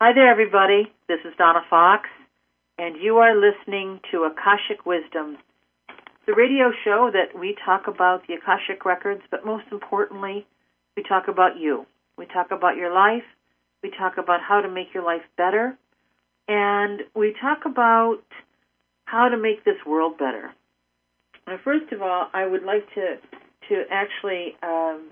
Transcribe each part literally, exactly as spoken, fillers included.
Hi there, everybody. This is Donna Fox, and you are listening to Akashic Wisdom, the radio show that we talk about the Akashic Records, but most importantly, we talk about you. We talk about your life. We talk about how to make your life better, and we talk about how to make this world better. Now, first of all, I would like to to actually, um,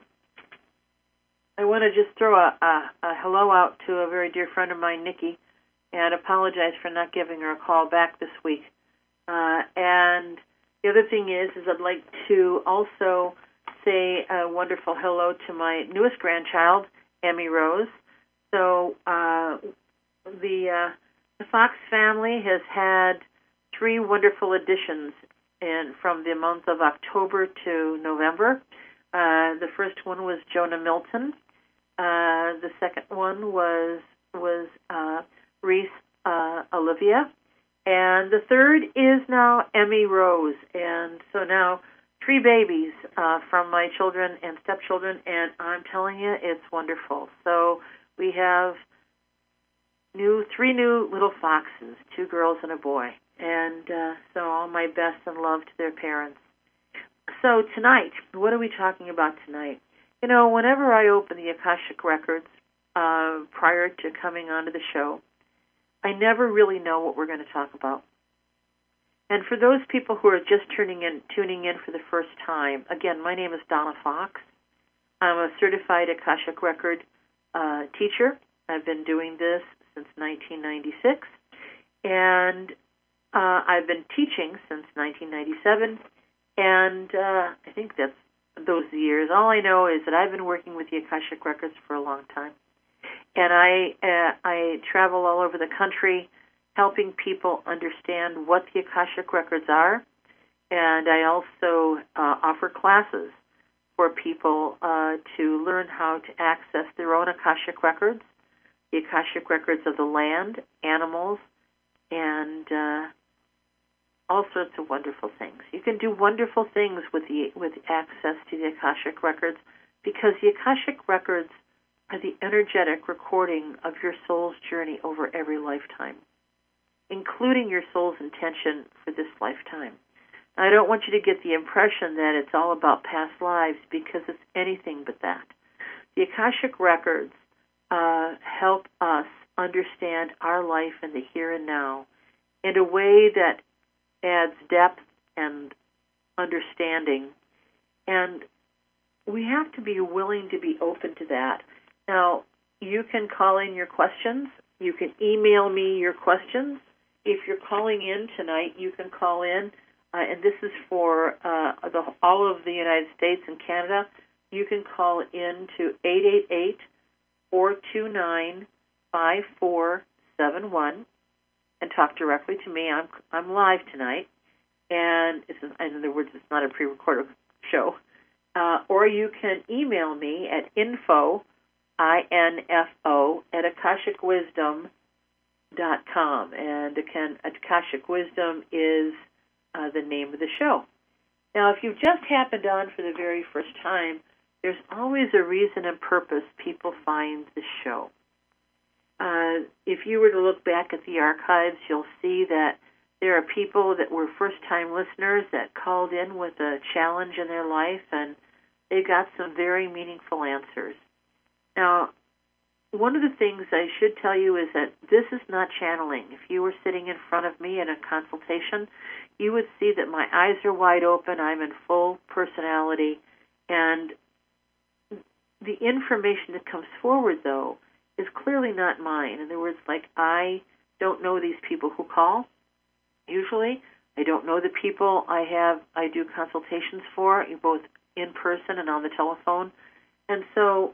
I want to just throw a, a, a hello out to a very dear friend of mine, Nikki, and apologize for not giving her a call back this week. Uh, and the other thing is, is I'd like to also say a wonderful hello to my newest grandchild, Emmy Rose. So uh, the uh, the Fox family has had three wonderful additions in, from the month of October to November. Uh, the first one was Jonah Milton. Uh, the second one was was uh, Reese uh, Olivia. And the third is now Emmy Rose. And so now three babies uh, from my children and stepchildren, and I'm telling you, it's wonderful. So we have new three new little foxes, two girls and a boy. And uh, so all my best and love to their parents. So tonight, what are we talking about tonight? You know, whenever I open the Akashic Records uh, prior to coming onto the show, I never really know what we're going to talk about. And for those people who are just tuning in, tuning in for the first time, again, my name is Donna Fox. I'm a certified Akashic Record uh, teacher. I've been doing this since nineteen ninety-six, and uh, I've been teaching since nineteen ninety-seven, and uh, I think that's those years. All I know is that I've been working with the Akashic Records for a long time, and I uh, I travel all over the country helping people understand what the Akashic Records are, and I also uh, offer classes for people uh, to learn how to access their own Akashic Records, the Akashic Records of the land, animals, and uh, all sorts of wonderful things. You can do wonderful things with the with access to the Akashic Records, because the Akashic Records are the energetic recording of your soul's journey over every lifetime, including your soul's intention for this lifetime. I don't want you to get the impression that it's all about past lives, because it's anything but that. The Akashic Records uh, help us understand our life in the here and now in a way that adds depth and understanding. And we have to be willing to be open to that. Now, you can call in your questions. You can email me your questions. If you're calling in tonight, you can call in, uh, and this is for uh, the, all of the United States and Canada. You can call in to eight eight eight, four two nine, five four seven one and talk directly to me. I'm I'm live tonight, and it's, in other words, it's not a pre-recorded show. Uh, or you can email me at info, I N F O, at akashic wisdom dot com. And again, Akashic Wisdom is uh, the name of the show. Now, if you've just happened on for the very first time, there's always a reason and purpose people find the show. Uh, if you were to look back at the archives, you'll see that there are people that were first-time listeners that called in with a challenge in their life, and they got some very meaningful answers. Now, one of the things I should tell you is that this is not channeling. If you were sitting in front of me in a consultation, you would see that my eyes are wide open, I'm in full personality, and the information that comes forward, though, is clearly not mine. In other words, like, I don't know these people who call, usually. I don't know the people I have, I do consultations for, both in person and on the telephone. And so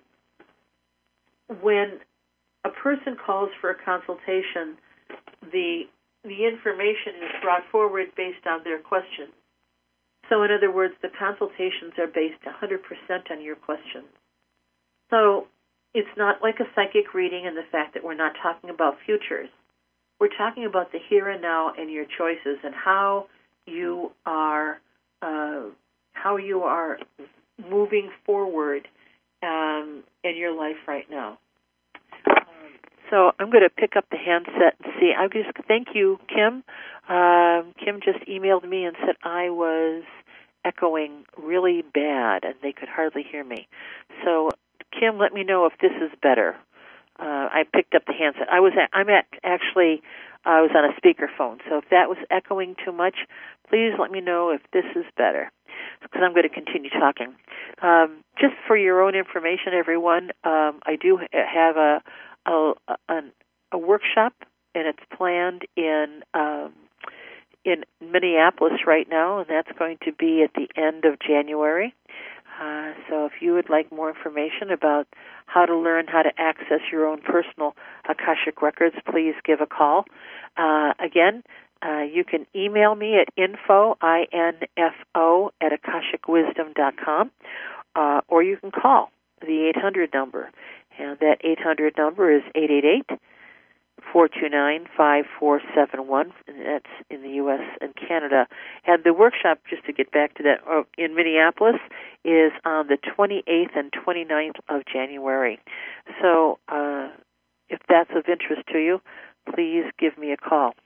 when a person calls for a consultation, the the information is brought forward based on their questions. So in other words, the consultations are based one hundred percent on your questions. So it's not like a psychic reading in the fact that we're not talking about futures. We're talking about the here and now and your choices and how you are uh, how you are moving forward um, in your life right now. Um, So I'm going to pick up the handset and see. I just thank you, Kim. Um, Kim just emailed me and said I was echoing really bad and they could hardly hear me. So, Kim, let me know if this is better. Uh, I picked up the handset. I was at, I'm at actually I was on a speakerphone. So if that was echoing too much, please let me know if this is better, because I'm going to continue talking. Um, just for your own information, everyone, um, I do have a a, a a workshop, and it's planned in um, in Minneapolis right now, and that's going to be at the end of January. Uh, so if you would like more information about how to learn how to access your own personal Akashic records, please give a call. Uh, again, uh, you can email me at info, I N F O, at akashic wisdom dot com, uh, or you can call the eight hundred number. And that eight hundred number is eight eight eight, four two nine, five four seven one, and that's in the U S and Canada. And the workshop, just to get back to that, uh, in Minneapolis, is on the twenty-eighth and twenty-ninth of January. So uh, if that's of interest to you, please give me a call.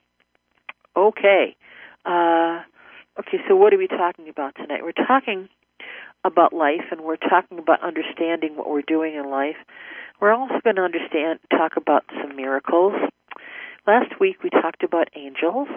Okay. Uh, okay, so what are we talking about tonight? We're talking about life, and we're talking about understanding what we're doing in life. We're also going to understand, talk about some miracles. Last week we talked about angels,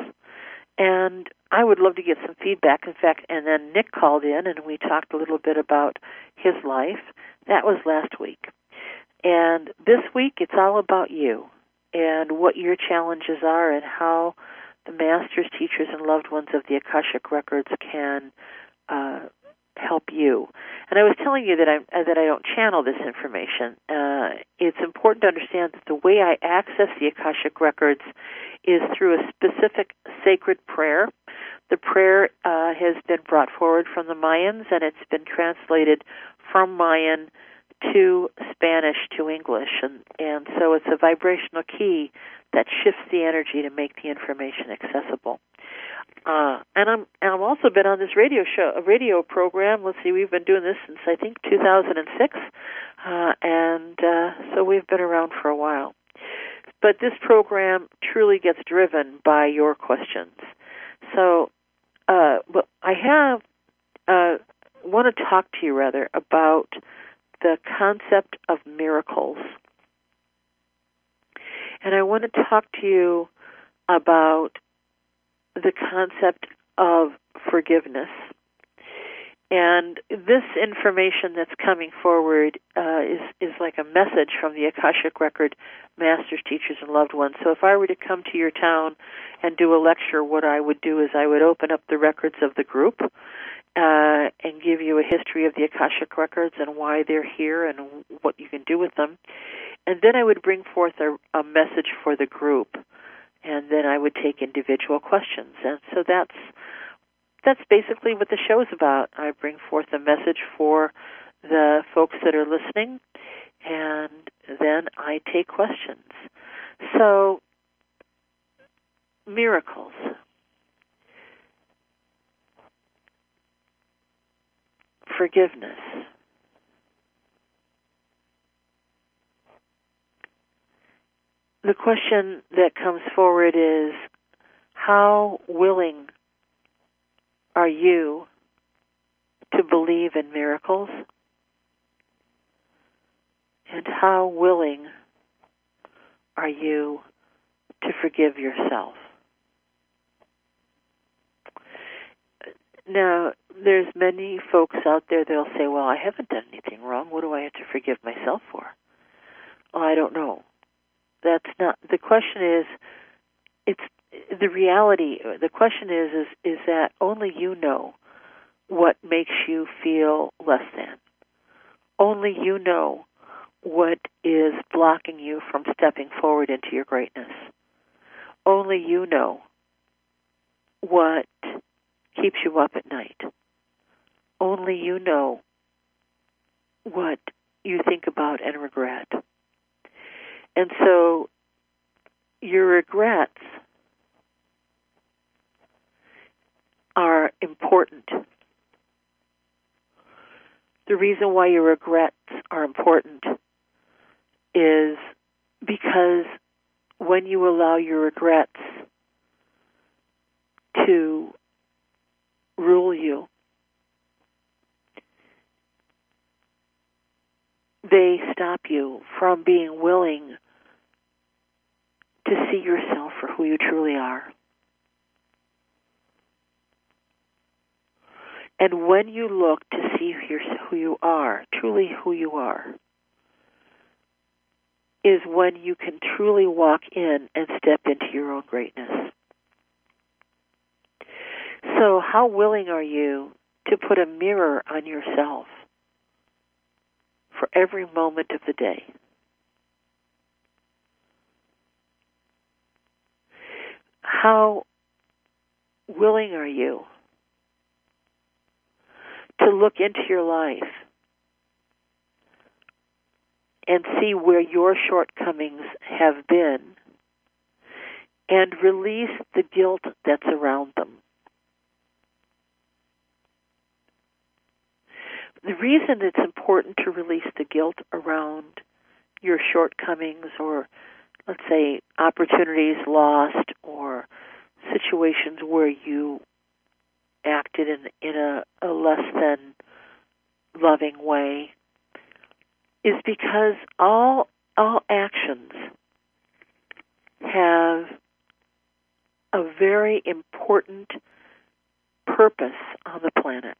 and I would love to get some feedback. In fact, and then Nick called in, and we talked a little bit about his life. That was last week. And this week it's all about you and what your challenges are and how the masters, teachers, and loved ones of the Akashic Records can uh, help you. And I was telling you that I that I don't channel this information. Uh, it's important to understand that the way I access the Akashic Records is through a specific sacred prayer. The prayer uh, has been brought forward from the Mayans, and it's been translated from Mayan to Spanish to English, and, and so it's a vibrational key that shifts the energy to make the information accessible. Uh, and I'm and I've also been on this radio show, a radio program. Let's see, we've been doing this since I think two thousand six, uh, and uh, so we've been around for a while. But this program truly gets driven by your questions. So, uh, well, I have uh, want to talk to you rather about the concept of miracles, and I want to talk to you about the concept of forgiveness. And this information that's coming forward uh, is, is like a message from the Akashic Record masters, teachers, and loved ones. So if I were to come to your town and do a lecture, what I would do is I would open up the records of the group uh, and give you a history of the Akashic Records and why they're here and what you can do with them. And then I would bring forth a, a message for the group. And then I would take individual questions. And so that's that's basically what the show is about. I bring forth a message for the folks that are listening, and then I take questions. So, miracles. Forgiveness. The question that comes forward is, how willing are you to believe in miracles? And how willing are you to forgive yourself? Now, there's many folks out there that'll say, well, I haven't done anything wrong. What do I have to forgive myself for? Well, I don't know. That's not, the question is, it's the reality, the question is, is, is that only you know what makes you feel less than. Only you know what is blocking you from stepping forward into your greatness. Only you know what keeps you up at night. Only you know what you think about and regret. And so your regrets are important. The reason why your regrets are important is Because when you allow your regrets to rule you, they stop you from being willing to see yourself for who you truly are. And when you look to see who you are, truly who you are, is when you can truly walk in and step into your own greatness. So how willing are you to put a mirror on yourself for every moment of the day? How willing are you to look into your life and see where your shortcomings have been and release the guilt that's around them? The reason it's important to release the guilt around your shortcomings, or let's say opportunities lost, or situations where you acted in, in a, a less than loving way, is because all all actions have a very important purpose on the planet.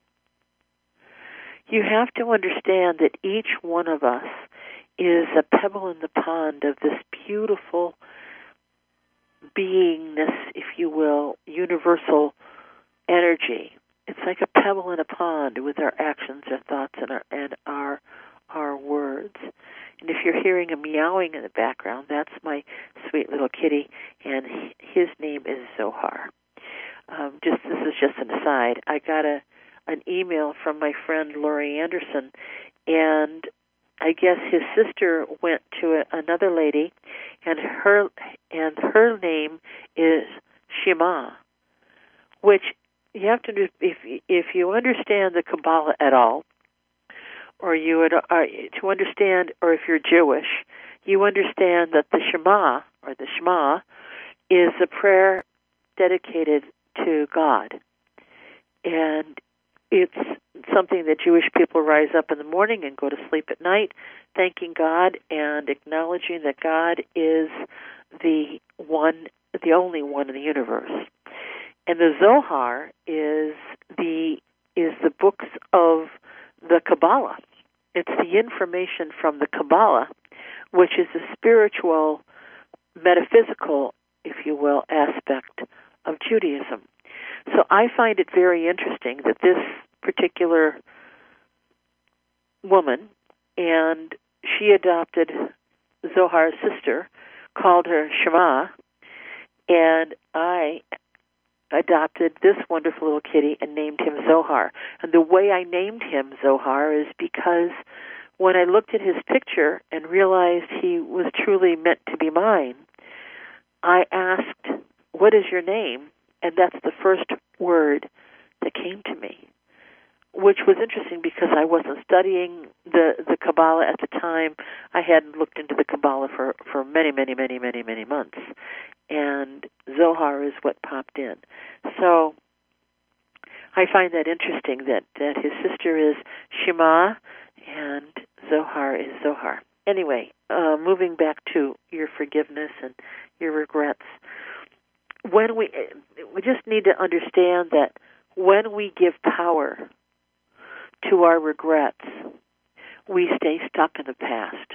You have to understand that each one of us is a pebble in the pond of this beautiful beingness, if you will, universal energy. It's like a pebble in a pond with our actions, our thoughts, and our and our our words. And if you're hearing a meowing in the background, that's my sweet little kitty, and his name is Zohar. Um, just this is just an aside. I got a an email from my friend Laurie Anderson, and I guess his sister went to a, another lady, and her and her name is Shema, which you have to do if if you understand the Kabbalah at all, or you would uh, to understand, or if you're Jewish, you understand that the Shema or the Shema is a prayer dedicated to God, and it's something that Jewish people rise up in the morning and go to sleep at night, thanking God and acknowledging that God is the one, the only one in the universe. And the Zohar is the is the books of the Kabbalah. It's the information from the Kabbalah, which is a spiritual, metaphysical, if you will, aspect of Judaism. So I find it very interesting that this particular woman, and she adopted Zohar's sister, called her Shema, and I adopted this wonderful little kitty and named him Zohar. And the way I named him Zohar is because when I looked at his picture and realized he was truly meant to be mine, I asked, "What is your name?" And that's the first word that came to me, which was interesting because I wasn't studying the, the Kabbalah at the time. I hadn't looked into the Kabbalah for, for many, many, many, many, many months. And Zohar is what popped in. So I find that interesting that, that his sister is Shema and Zohar is Zohar. Anyway, uh, moving back to your forgiveness and your regrets. When we we just need to understand that when we give power to our regrets, we stay stuck in the past.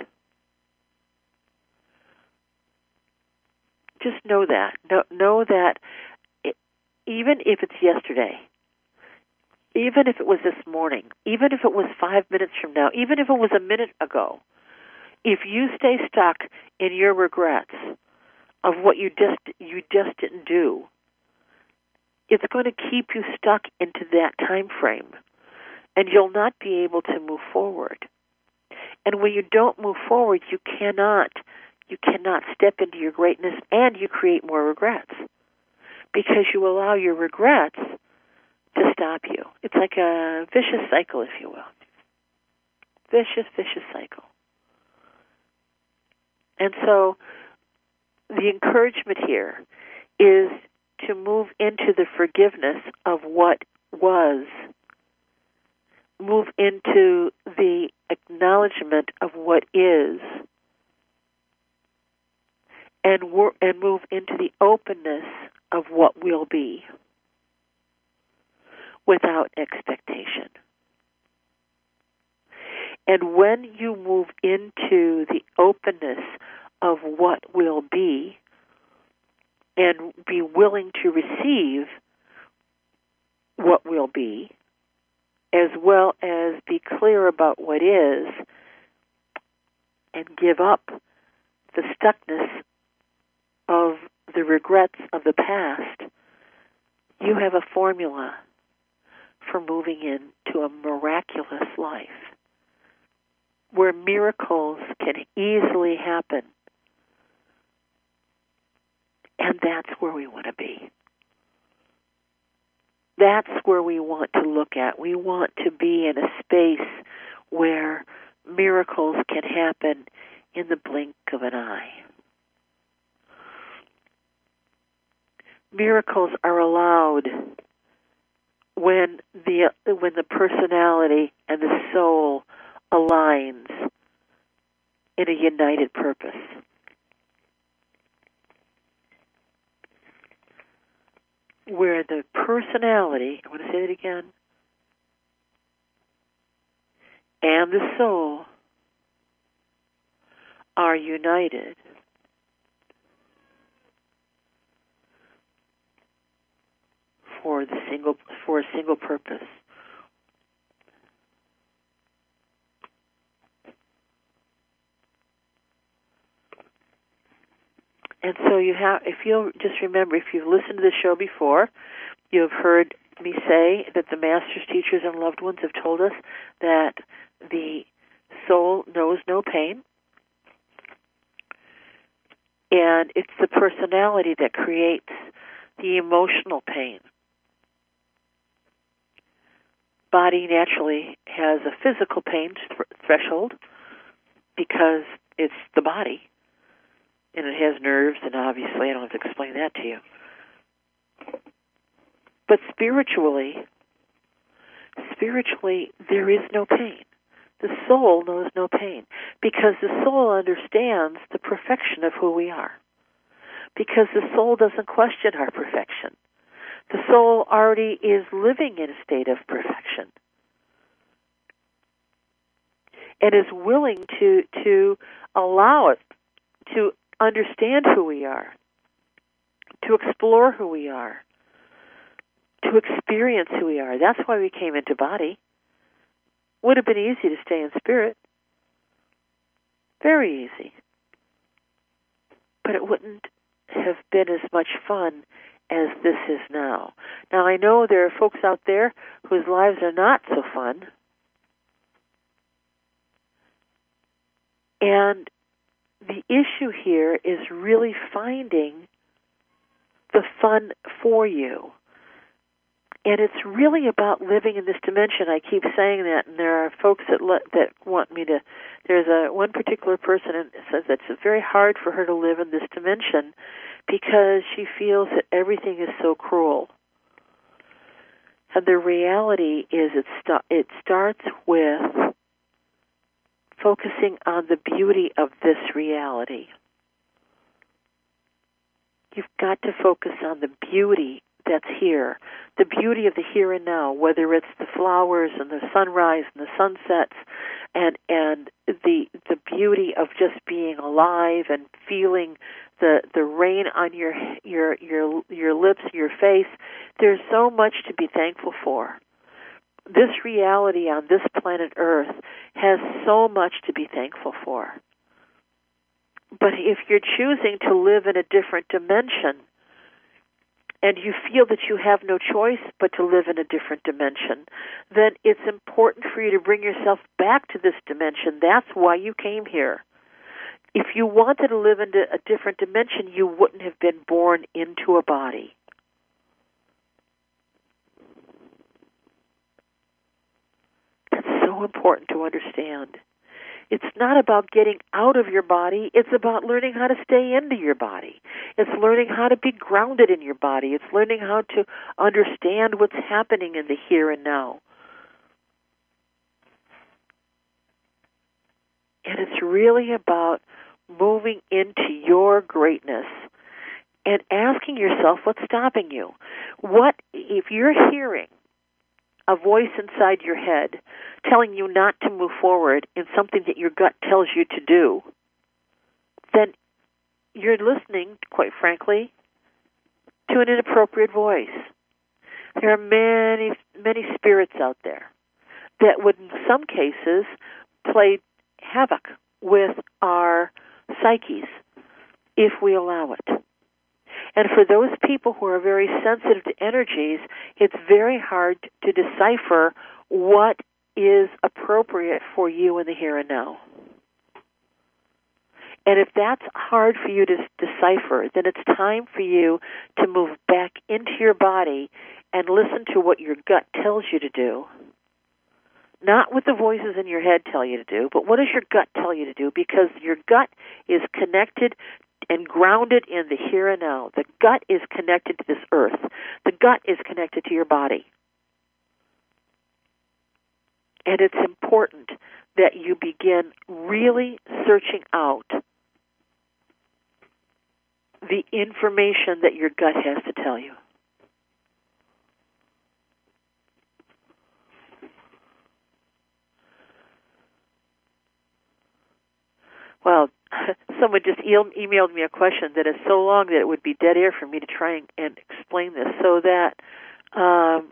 Just know that. Know, know that it, even if it's yesterday, even if it was this morning, even if it was five minutes from now, even if it was a minute ago, if you stay stuck in your regrets of what you just you just didn't do, it's going to keep you stuck into that time frame, and you'll not be able to move forward. And when you don't move forward, you cannot you cannot step into your greatness, and you create more regrets because you allow your regrets to stop you. It's like a vicious cycle, if you will. Vicious, vicious cycle. And so the encouragement here is to move into the forgiveness of what was, move into the acknowledgement of what is, and wor- and move into the openness of what will be without expectation. And when you move into the openness of what will be and be willing to receive what will be, as well as be clear about what is, and give up the stuckness of the regrets of the past, you have a formula for moving into a miraculous life where miracles can easily happen. And that's where we want to be. That's where we want to look at. We want to be in a space where miracles can happen in the blink of an eye. Miracles are allowed when the when the personality and the soul aligns in a united purpose. Where the personality, I want to say that again, and the soul are united for the single for a single purpose. And so you have, if you'll just remember, if you've listened to the show before, you've heard me say that the masters, teachers, and loved ones have told us that the soul knows no pain, and it's the personality that creates the emotional pain. Body naturally has a physical pain th- threshold because it's the body. And it has nerves, and obviously I don't have to explain that to you. But spiritually, spiritually, there is no pain. The soul knows no pain because the soul understands the perfection of who we are. Because the soul doesn't question our perfection. The soul already is living in a state of perfection and is willing to to allow it to understand who we are, to explore who we are, to experience who we are. That's why we came into body. Would have been easy to stay in spirit. Very easy. But it wouldn't have been as much fun as this is now. Now, I know there are folks out there whose lives are not so fun. And the issue here is really finding the fun for you. And it's really about living in this dimension. I keep saying that, and there are folks that le- that want me to. There's a one particular person that says that it's very hard for her to live in this dimension because she feels that everything is so cruel. And the reality is it, st- it starts with focusing on the beauty of this reality. You've got to focus on the beauty that's here, the beauty of the here and now, whether it's the flowers and the sunrise and the sunsets and and the the beauty of just being alive and feeling the the rain on your your your your lips, your face. There's so much to be thankful for. This reality on this planet Earth has so much to be thankful for. But if you're choosing to live in a different dimension and you feel that you have no choice but to live in a different dimension, then it's important for you to bring yourself back to this dimension. That's why you came here. If you wanted to live in a different dimension, you wouldn't have been born into a body. That's so important to understand. It's not about getting out of your body. It's about learning how to stay into your body. It's learning how to be grounded in your body. It's learning how to understand what's happening in the here and now. And it's really about moving into your greatness and asking yourself what's stopping you. What, if you're hearing a voice inside your head telling you not to move forward in something that your gut tells you to do, then you're listening, quite frankly, to an inappropriate voice. There are many, many spirits out there that would, in some cases, play havoc with our psyches if we allow it. And for those people who are very sensitive to energies, it's very hard to decipher what is appropriate for you in the here and now. And if that's hard for you to decipher, then it's time for you to move back into your body and listen to what your gut tells you to do. Not what the voices in your head tell you to do, but what does your gut tell you to do? Because your gut is connected and grounded in the here and now. The gut is connected to this earth. The gut is connected to your body. And it's important that you begin really searching out the information that your gut has to tell you. Well, someone just e- emailed me a question that is so long that it would be dead air for me to try and, and explain this. So that um,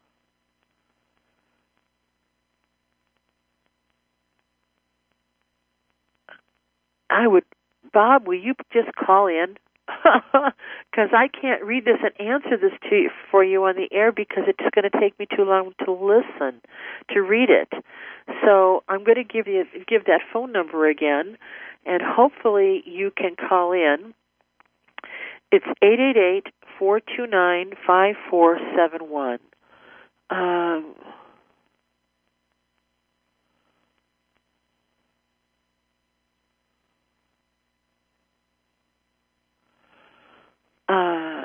I would, Bob, will you just call in? Because I can't read this and answer this to you, for you on the air because it's going to take me too long to listen, to read it. So I'm going to give you give that phone number again, and hopefully you can call in. It's eight eight eight, four two nine, five four seven one. Um, uh,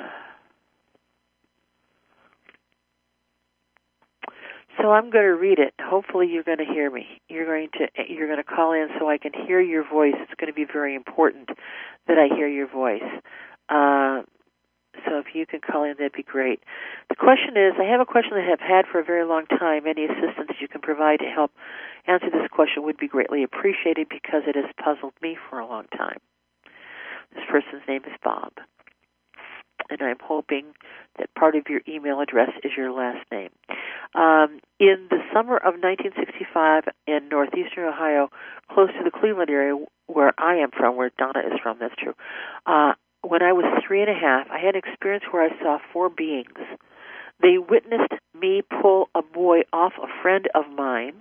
So I'm going to read it. Hopefully you're going to hear me. You're going to you're going to call in so I can hear your voice. It's going to be very important that I hear your voice. Uh, so if you can call in, that'd be great. The question is, I have a question that I've had for a very long time. Any assistance you can provide to help answer this question would be greatly appreciated because it has puzzled me for a long time. This person's name is Bob. And I'm hoping that part of your email address is your last name. Um, in the summer of nineteen sixty-five in northeastern Ohio, close to the Cleveland area where I am from, where Donna is from, that's true, uh, when I was three and a half, I had an experience where I saw four beings. They witnessed me pull a boy off a friend of mine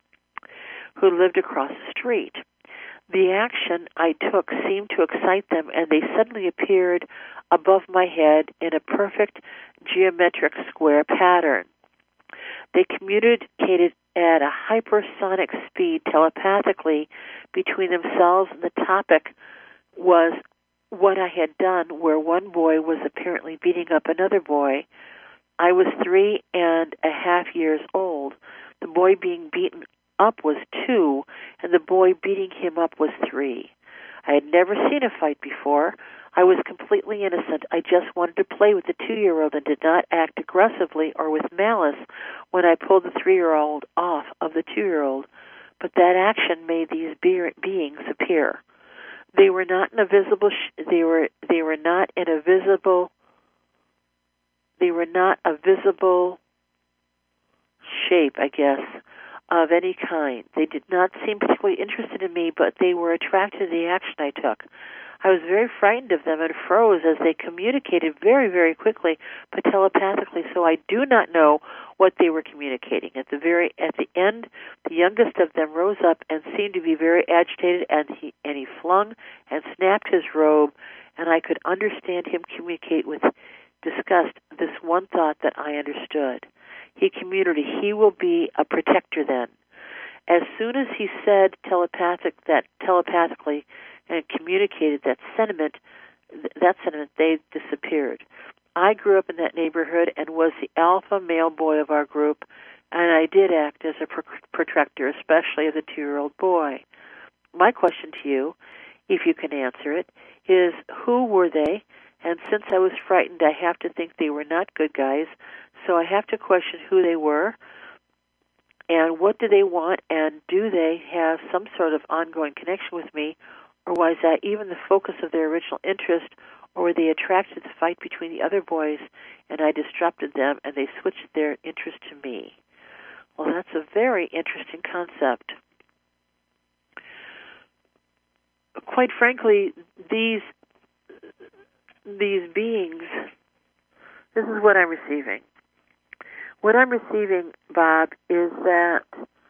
who lived across the street. The action I took seemed to excite them, and they suddenly appeared above my head in a perfect geometric square pattern. They communicated at a hypersonic speed telepathically between themselves, and the topic was what I had done, where one boy was apparently beating up another boy. I was three and a half years old. The boy being beaten up was two, and the boy beating him up was three. I had never seen a fight before. I was completely innocent. I just wanted to play with the two-year-old and did not act aggressively or with malice when I pulled the three-year-old off of the two-year-old. But that action made these be- beings appear. They were not in a visible. Sh- they were. They were not in a visible. They were not a visible shape, I guess, of any kind. They did not seem particularly interested in me, but they were attracted to the action I took. I was very frightened of them and froze as they communicated very, very quickly, but telepathically, so I do not know what they were communicating. At the very at the end, the youngest of them rose up and seemed to be very agitated, and he and he flung and snapped his robe, and I could understand him communicate with disgust this one thought that I understood. He communicated, he will be a protector then. As soon as he said telepathic that telepathically and communicated that sentiment, that sentiment, they disappeared. I grew up in that neighborhood and was the alpha male boy of our group, and I did act as a protector, especially as a two-year-old boy. My question to you, if you can answer it, is who were they? And since I was frightened, I have to think they were not good guys, so I have to question who they were and what do they want, and do they have some sort of ongoing connection with me, or was that even the focus of their original interest, or were they attracted to the fight between the other boys and I disrupted them and they switched their interest to me? Well, that's a very interesting concept. Quite frankly, these these beings, this is what I'm receiving. What I'm receiving, Bob, is that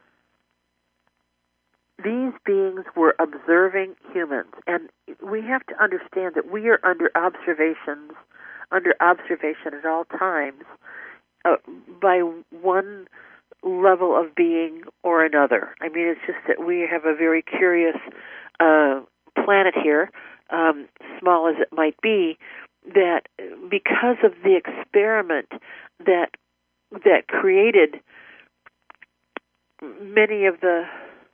these beings were observing humans, and we have to understand that we are under observations, under observation at all times, uh, by one level of being or another. I mean, it's just that we have a very curious uh, planet here, um, small as it might be, that because of the experiment that that created many of the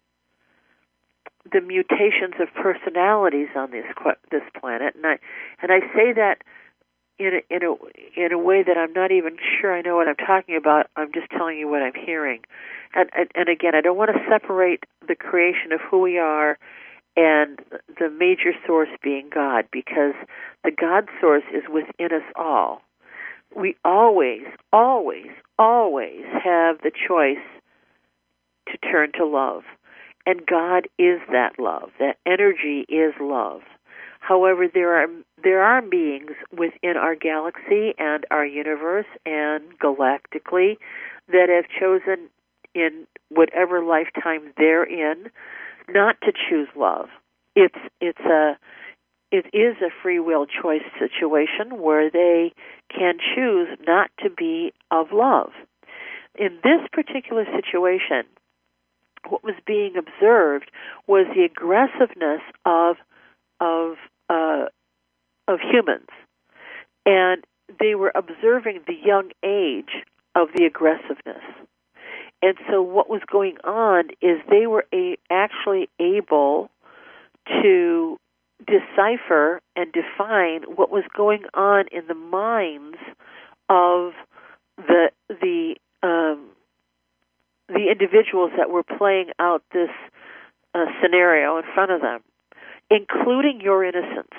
the mutations of personalities on this this planet, and I and I say that in a, in a in a way that I'm not even sure I know what I'm talking about. I'm just telling you what I'm hearing, and and, and again, I don't want to separate the creation of who we are and the major source being God, because the God source is within us all. We always, always, always have the choice to turn to love. And God is that love. That energy is love. However, there are there are beings within our galaxy and our universe and galactically that have chosen in whatever lifetime they're in not to choose love. It's it's a it is a free will choice situation where they can choose not to be of love. In this particular situation, what was being observed was the aggressiveness of of uh, of humans, and they were observing the young age of the aggressiveness. And so, what was going on is they were a, actually able to decipher and define what was going on in the minds of the the um, the individuals that were playing out this uh, scenario in front of them, including your innocence.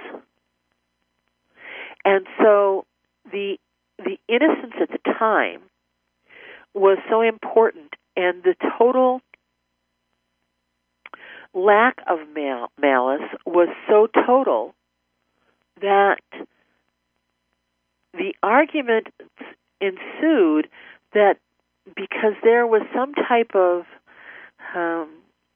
And so the the innocence at the time was so important, and the total lack of mal- malice was so total that the argument ensued that because there was some type of um,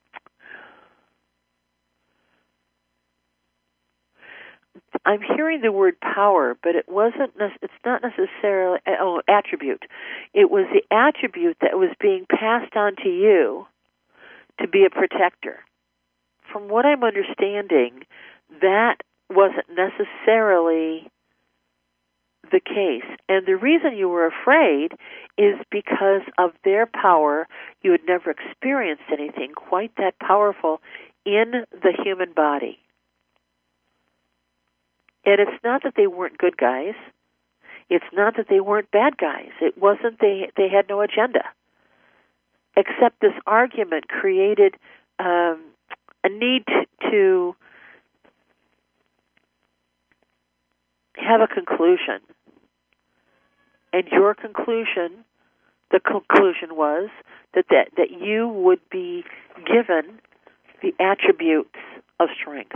I'm hearing the word power, but it wasn't. It's not necessarily oh attribute. It was the attribute that was being passed on to you to be a protector. From what I'm understanding, that wasn't necessarily the case. And the reason you were afraid is because of their power. You had never experienced anything quite that powerful in the human body. And it's not that they weren't good guys. It's not that they weren't bad guys. It wasn't they they had no agenda. Except this argument created um, a need to, to have a conclusion. And your conclusion, the conclusion was that, that, that you would be given the attributes of strength.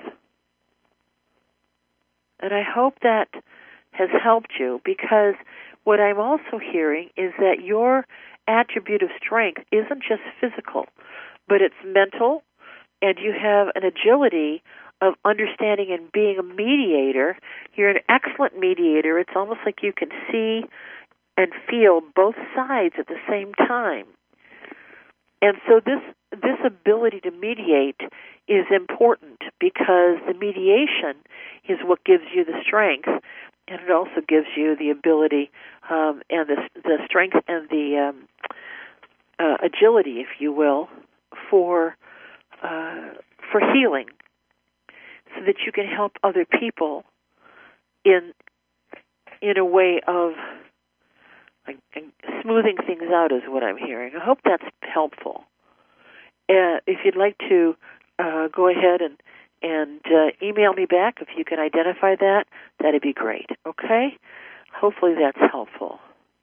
And I hope that has helped you, because what I'm also hearing is that your attribute of strength isn't just physical, but it's mental, and you have an agility of understanding and being a mediator. You're an excellent mediator. It's almost like you can see and feel both sides at the same time. And so this this ability to mediate is important because the mediation is what gives you the strength, and it also gives you the ability um, and the, the strength and the um, uh, agility, if you will, for uh, for healing, so that you can help other people in in a way of like, smoothing things out is what I'm hearing. I hope that's helpful. Uh, if you'd like to uh, go ahead and, and uh, email me back, if you can identify that, that'd be great, okay? Hopefully that's helpful.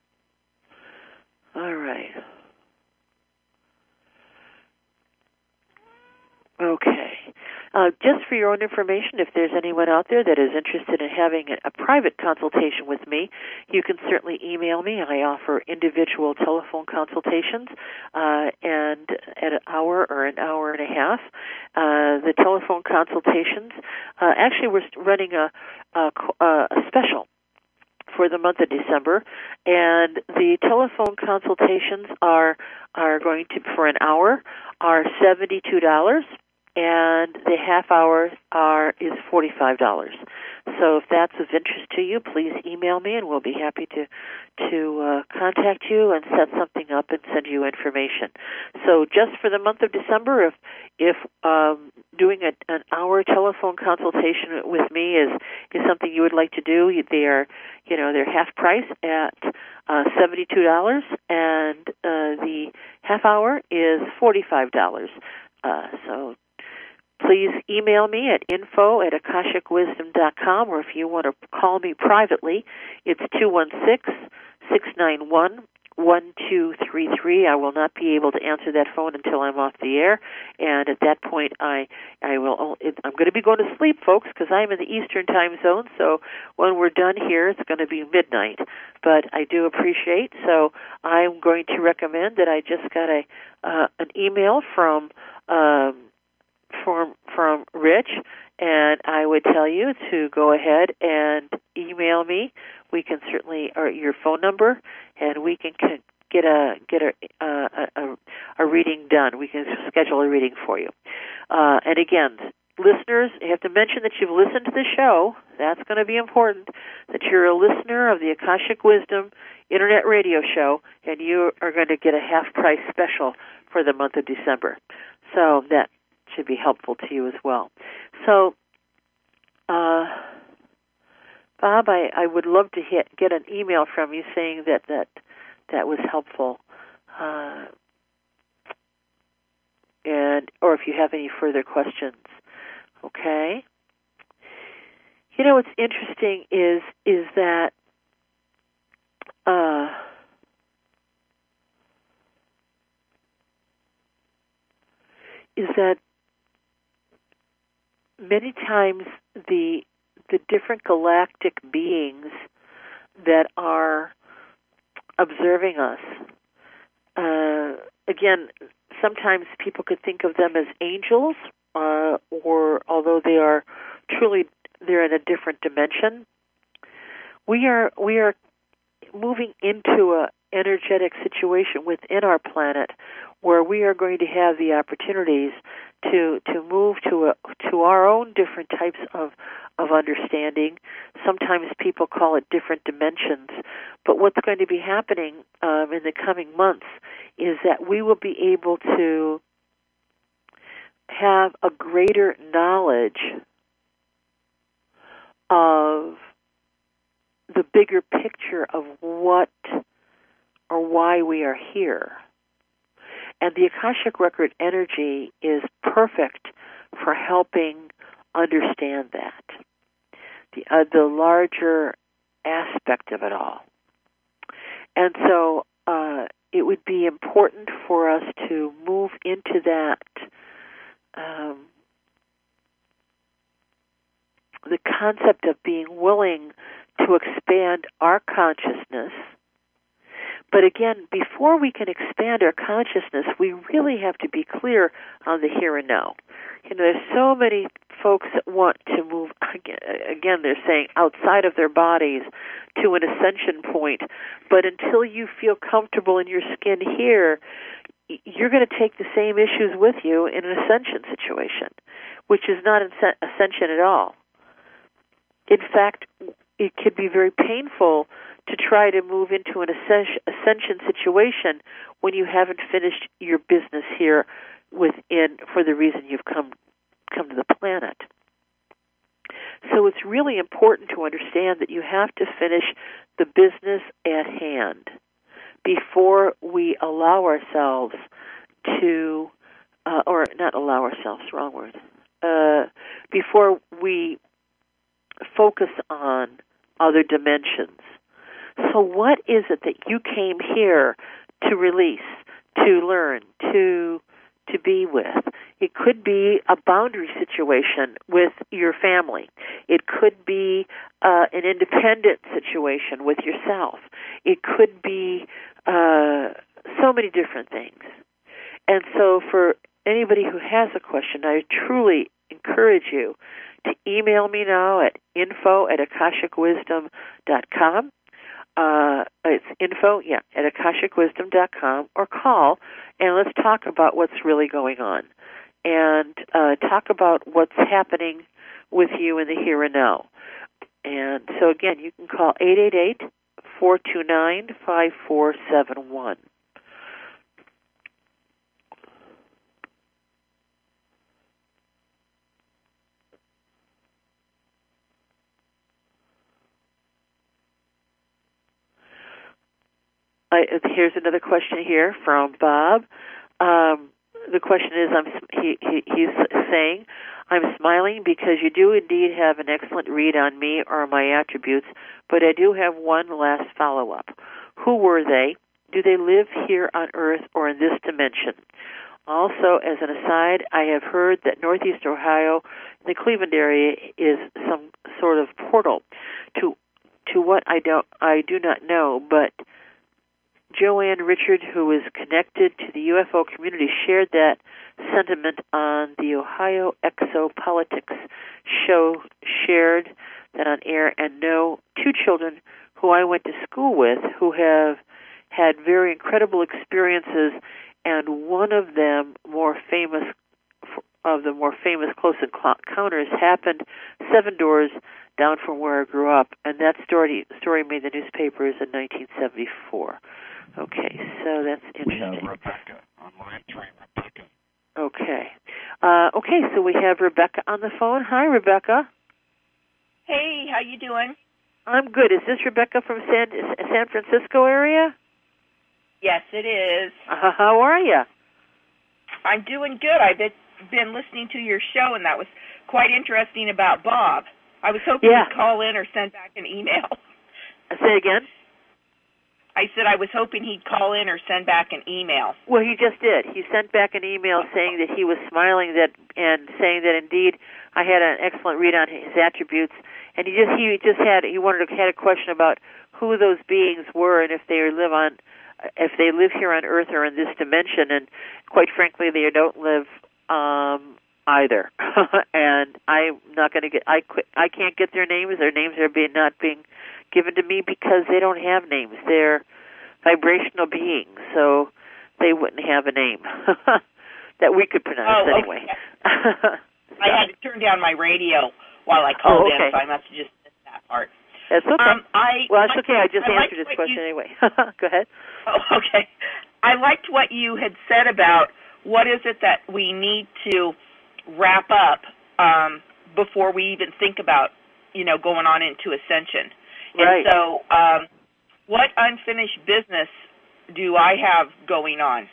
All right. Okay. Uh, just for your own information, if there's anyone out there that is interested in having a, a private consultation with me, you can certainly email me. I offer individual telephone consultations, uh, and at an hour or an hour and a half. Uh, the telephone consultations, uh, actually we're running a, a, a special for the month of December, and the telephone consultations are are going to, for an hour, are seventy-two dollars. And the half hour are is forty-five dollars. So if that's of interest to you, please email me, and we'll be happy to to uh, contact you and set something up and send you information. So just for the month of December, if if um, doing a, an hour telephone consultation with me is is something you would like to do, they are you know they're half price at uh, seventy-two dollars, and uh, the half hour is forty-five dollars. Uh, so. Please email me at info at akashic wisdom dot com, or if you want to call me privately, it's two one six, six nine one, one two three three. I will not be able to answer that phone until I'm off the air, and at that point I I will I'm going to be going to sleep, folks, because I'm in the Eastern time zone, so when we're done here it's going to be midnight. But I do appreciate, so I'm going to recommend that I just got a uh, an email from um from from Rich, and I would tell you to go ahead and email me. We can certainly, or your phone number, and we can, can get a get a, a a a reading done. We can schedule a reading for you. Uh, and again, listeners, you have to mention that you've listened to the show. That's going to be important. That you're a listener of the Akashic Wisdom Internet Radio Show, and you are going to get a half price special for the month of December. So that should be helpful to you as well. So, uh, Bob, I, I would love to hit, get an email from you saying that that, that was helpful, uh, and or if you have any further questions. Okay. You know what's interesting is is that uh, is that many times the the different galactic beings that are observing us, uh, again, sometimes people could think of them as angels, uh, or although they are truly they're in a different dimension. We are we are moving into a energetic situation within our planet where we are going to have the opportunities to to move to a to our own different types of of understanding. Sometimes people call it different dimensions, but what's going to be happening um, in the coming months is that we will be able to have a greater knowledge of the bigger picture of what or why we are here. And the Akashic Record energy is perfect for helping understand that, the, uh, the larger aspect of it all. And so uh, it would be important for us to move into that, um, the concept of being willing to expand our consciousness. But again, before we can expand our consciousness, we really have to be clear on the here and now. You know, there's so many folks that want to move, again, they're saying outside of their bodies to an ascension point. But until you feel comfortable in your skin here, you're going to take the same issues with you in an ascension situation, which is not ascension at all. In fact, it could be very painful to try to move into an ascension situation when you haven't finished your business here within for the reason you've come come to the planet. So it's really important to understand that you have to finish the business at hand before we allow ourselves to, uh, or not allow ourselves, wrong word, uh, before we focus on other dimensions. So what is it that you came here to release, to learn, to to be with? It could be a boundary situation with your family. It could be uh, an independent situation with yourself. It could be uh, so many different things. And so for anybody who has a question, I truly encourage you to email me now at info at akashic wisdom dot com. Uh, it's info, yeah, at akashic wisdom dot com, or call, and let's talk about what's really going on, and uh, talk about what's happening with you in the here and now. And so, again, you can call eight eight eight, four two nine, five four seven one. I, here's another question here from Bob. Um, the question is, I'm, he, he, he's saying, I'm smiling because you do indeed have an excellent read on me or my attributes, but I do have one last follow-up. Who were they? Do they live here on Earth or in this dimension? Also, as an aside, I have heard that Northeast Ohio, in the Cleveland area, is some sort of portal to to what I don't I do not know, but Joanne Richard, who is connected to the U F O community, shared that sentiment on the Ohio Exopolitics show, shared that on air, and know two children who I went to school with who have had very incredible experiences, and one of them, more famous, of the more famous close encounters, happened seven doors down from where I grew up, and that story story made the newspapers in nineteen seventy-four. Okay, so that's interesting. We have Rebecca on line three. Rebecca. Okay. Uh, okay, so we have Rebecca on the phone. Hi, Rebecca. Hey, how you doing? I'm good. Is this Rebecca from San San Francisco area? Yes, it is. Uh, how are you? I'm doing good. I've been, been listening to your show, and that was quite interesting about Bob. I was hoping yeah. he'd call in or send back an email. Say again? I said I was hoping he'd call in or send back an email. Well, he just did. He sent back an email saying that he was smiling that and saying that indeed I had an excellent read on his attributes, and he just he just had he wanted to had a question about who those beings were and if they live on if they live here on Earth or in this dimension, and quite frankly, they don't live um, either. And I'm not going to get I quit, I can't get their names. Their names are being not being given to me because they don't have names. They're vibrational beings, so they wouldn't have a name that we could pronounce oh, anyway. Okay. so. I had to turn down my radio while I called oh, okay. in, so I must have just missed that part. That's okay. Um, I well, it's liked, okay. I just I answered this question you, anyway. Go ahead. Oh, okay. I liked what you had said about what is it that we need to wrap up um, before we even think about, you know, going on into ascension. Right. And so um, what unfinished business do I have going on?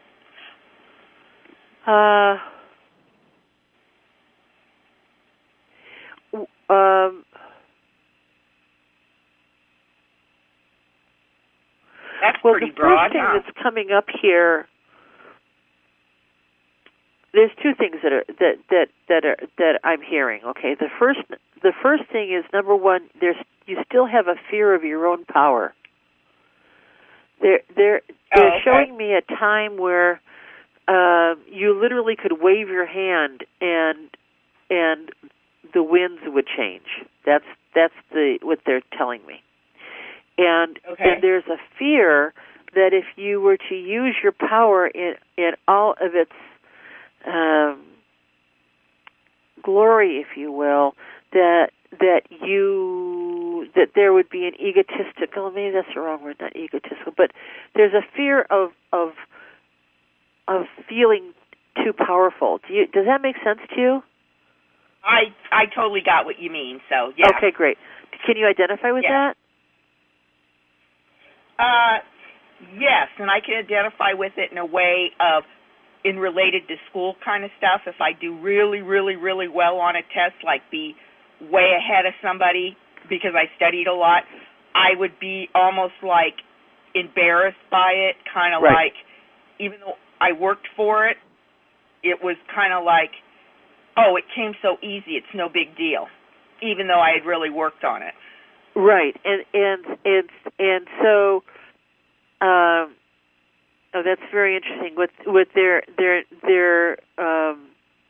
Uh, um, that's well, pretty the broad, first thing huh? that's coming up here, there's two things that are that that that are that I'm hearing. Okay, the first the first thing is, number one, there's you still have a fear of your own power. They're they're they're oh, okay. showing me a time where uh, you literally could wave your hand and and the winds would change. That's that's the what they're telling me. And okay. and there's a fear that if you were to use your power in in all of its um, glory, if you will, that that you that there would be an egotistical, maybe that's the wrong word, not egotistical, but there's a fear of of of feeling too powerful. Do you, does that make sense to you? I I totally got what you mean. So yeah. Okay, great. Can you identify with yeah. that? Uh, yes, and I can identify with it in a way of in related to school kind of stuff. If I do really, really, really well on a test, like be way ahead of somebody because I studied a lot, I would be almost like embarrassed by it, kind of right. like, even though I worked for it, it was kind of like, oh, it came so easy, it's no big deal, even though I had really worked on it. Right, and and and and so, um, oh, that's very interesting. With with their their their um,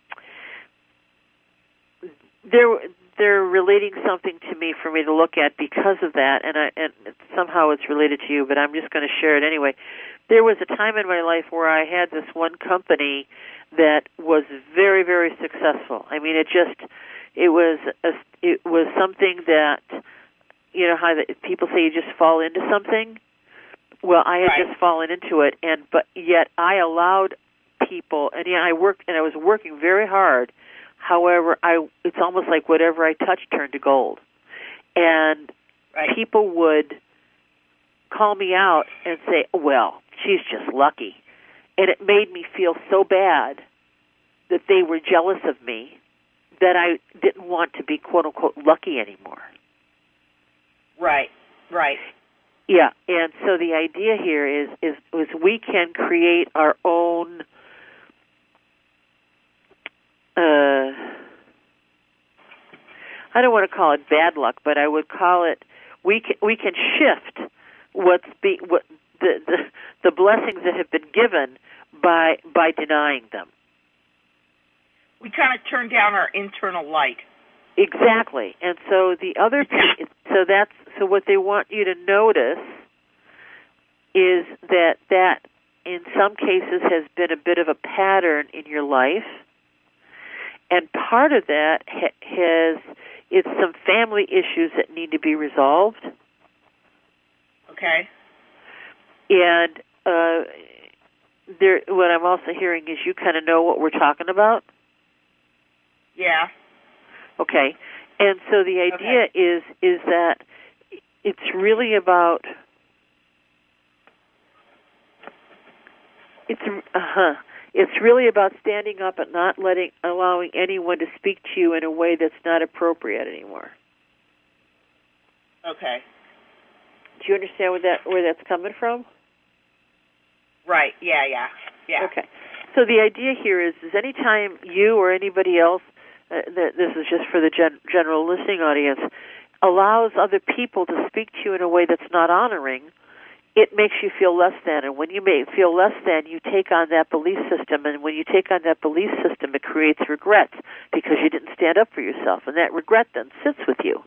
they're they're relating something to me for me to look at because of that, and I and somehow it's related to you, but I'm just going to share it anyway. There was a time in my life where I had this one company that was very, very successful. I mean, it just, it was, a, it was something that, you know, how the, people say you just fall into something. Well, I had right. just fallen into it, and but yet I allowed people, and yeah, I worked, and I was working very hard. However, I, it's almost like whatever I touched turned to gold, and right. people would call me out and say, "Well, she's just lucky." And it made me feel so bad that they were jealous of me that I didn't want to be, quote-unquote, lucky anymore. Right, right. Yeah, and so the idea here is, is, is we can create our own uh, I don't want to call it bad luck, but I would call it, we can, we can shift what's be, what the, the the blessings that have been given by by denying them. We kind of turn down our internal light. Exactly, and so the other piece, so that's so what they want you to notice is that that in some cases has been a bit of a pattern in your life, and part of that ha- has it's some family issues that need to be resolved. Okay. And uh, there, what I'm also hearing is you kind of know what we're talking about. Yeah. Okay. And so the idea okay. is is that it's really about it's uh-huh, it's really about standing up and not letting allowing anyone to speak to you in a way that's not appropriate anymore. Okay. Do you understand where that where that's coming from? Right. Yeah. Yeah. Yeah. Okay. So the idea here is, is anytime you or anybody else, uh, th- this is just for the gen- general listening audience, allows other people to speak to you in a way that's not honoring, it makes you feel less than. And when you may feel less than, you take on that belief system. And when you take on that belief system, it creates regret because you didn't stand up for yourself. And that regret then sits with you.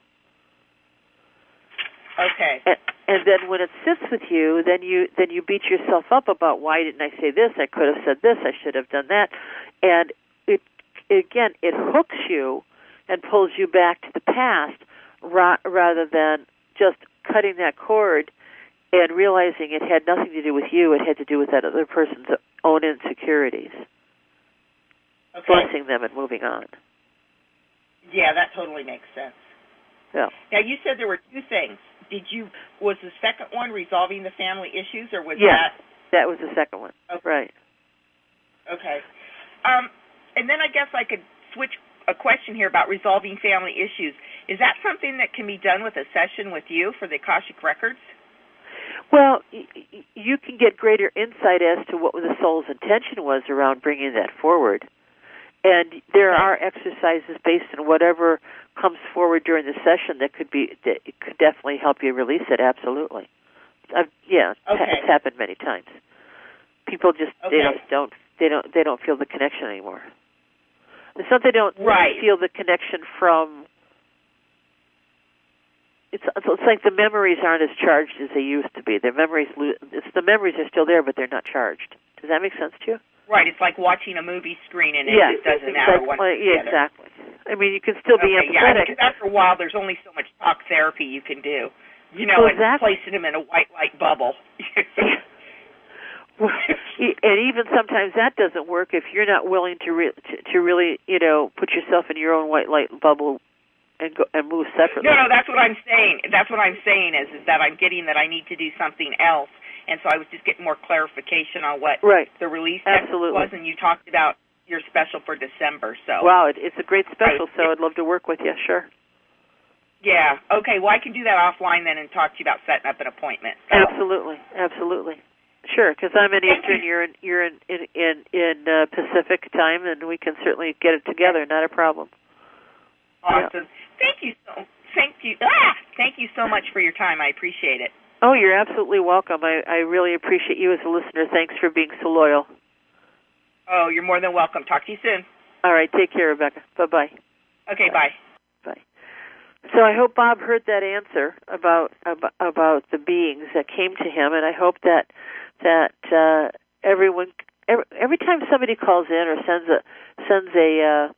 Okay. And, and then when it sits with you, then you then you beat yourself up about why didn't I say this? I could have said this. I should have done that. And it again, it hooks you and pulls you back to the past ra- rather than just cutting that cord and realizing it had nothing to do with you. It had to do with that other person's own insecurities. Okay. Blessing them and moving on. Yeah, that totally makes sense. Yeah. Now, you said there were two things. Did you, was the second one resolving the family issues, or was yes, that? that was the second one. Okay. Right. Okay. Um, and then I guess I could switch a question here about resolving family issues. Is that something that can be done with a session with you for the Akashic Records? Well, y- y- you can get greater insight as to what the soul's intention was around bringing that forward. And there Okay. are exercises based on whatever comes forward during the session that could be that it could definitely help you release it. Absolutely, I've, yeah, Okay. it's happened many times. People just Okay. they don't don't they don't they don't feel the connection anymore. It's not they don't Right. feel the connection from it's it's like the memories aren't as charged as they used to be. Their memories, it's the memories are still there, but they're not charged. Does that make sense to you? Right. It's like watching a movie screen, and it yes, just doesn't matter exactly. one way or Yeah, the other. exactly. I mean, you can still be okay, yeah, empathetic. because after a while, there's only so much talk therapy you can do. You know, well, and exactly. placing them in a white light bubble. Well, and even sometimes that doesn't work if you're not willing to, re- to to really, you know, put yourself in your own white light bubble and go and move separately. No, no, that's what I'm saying. That's what I'm saying is is that I'm getting that I need to do something else, and so I was just getting more clarification on what right. the release Absolutely. was, and you talked about your special for December. So wow, it, it's a great special. I, so I'd love to work with you. Sure. Yeah. Okay. Well, I can do that offline then and talk to you about setting up an appointment. So. Absolutely. Absolutely. Sure, because I'm in Eastern, you're in you're in in in, in uh, Pacific time, and we can certainly get it together. Not a problem. Awesome. Yeah. Thank you so. Thank you. Ah, thank you so much for your time. I appreciate it. Oh, you're absolutely welcome. I I really appreciate you as a listener. Thanks for being so loyal. Oh, you're more than welcome. Talk to you soon. All right. Take care, Rebecca. Bye bye. Okay. Bye. Bye. So I hope Bob heard that answer about about, about the beings that came to him, and I hope that. that uh, everyone, every, every time somebody calls in or sends a sends a uh,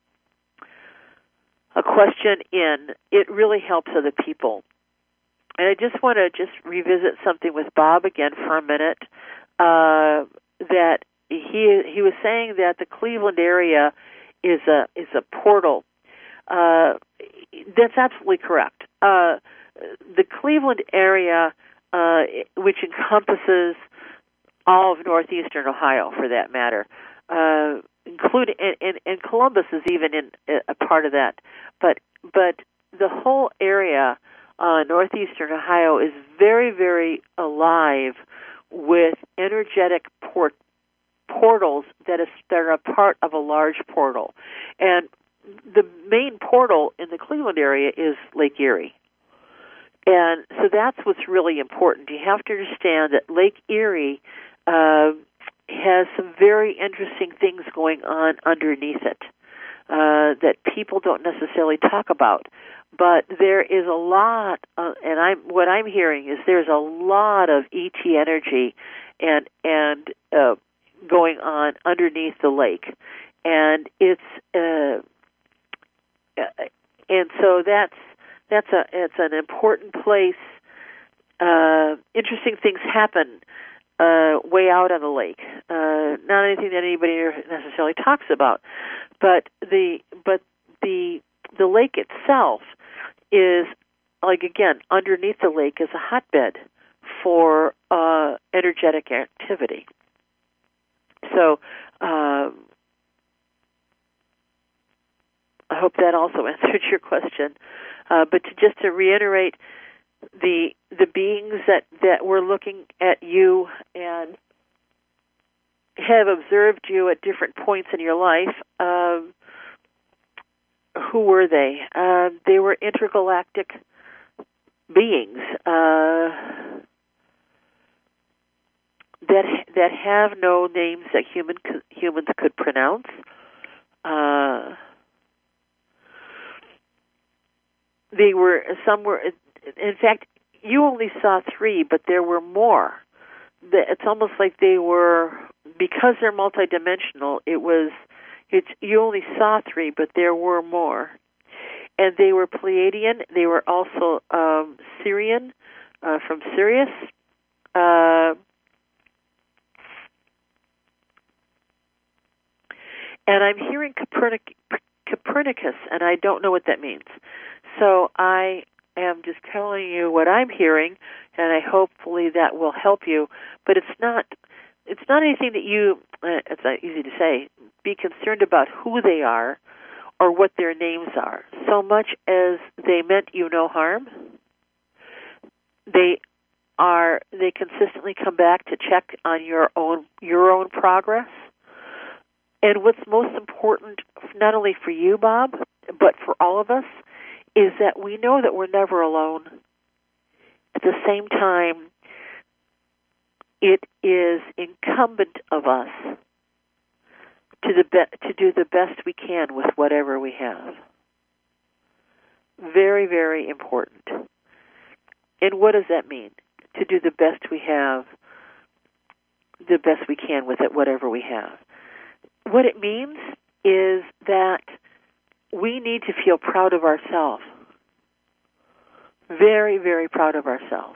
a question in, it really helps other people. And I just want to just revisit something with Bob again for a minute. Uh, that he he was saying that the Cleveland area is a is a portal. Uh, that's absolutely correct. Uh, the Cleveland area, uh, which encompasses all of northeastern Ohio, for that matter, uh, including and, and, and Columbus is even in a part of that. But but the whole area, uh, northeastern Ohio, is very very alive with energetic port portals that is that are a part of a large portal, and the main portal in the Cleveland area is Lake Erie. And so that's what's really important. You have to understand that Lake Erie uh, has some very interesting things going on underneath it uh, that people don't necessarily talk about. But there is a lot, uh, and I'm what I'm hearing is there's a lot of E T energy and and uh, going on underneath the lake, and it's uh, and so that's. That's a it's an important place. Uh, interesting things happen uh, way out on the lake. Uh, not anything that anybody necessarily talks about, but the but the the lake itself is like again underneath the lake is a hotbed for uh, energetic activity. So. Um, I hope that also answered your question. Uh, but to, just to reiterate, the the beings that, that were looking at you and have observed you at different points in your life, um, who were they? Uh, they were intergalactic beings uh, that that have no names that human humans could pronounce. Uh, They were, some were, in fact, you only saw three, but there were more. It's almost like they were, because they're multidimensional, it was, it's, you only saw three, but there were more. And they were Pleiadian, they were also um, Syrian, uh, from Sirius. Uh, and I'm hearing Copernic, Copernicus, and I don't know what that means. So I am just telling you what I'm hearing, and I hopefully that will help you. But it's not it's not anything that you, uh, it's not easy to say, be concerned about who they are or what their names are, so much as they meant you no harm. They are, they consistently come back to check on your own your own progress. And what's most important, not only for you, Bob, but for all of us, is that we know that we're never alone. At the same time, it is incumbent of us to the be- to do the best we can with whatever we have. Very, very important. And what does that mean? To do the best we have, the best we can with it, whatever we have. What it means is that we need to feel proud of ourselves. Very, very proud of ourselves.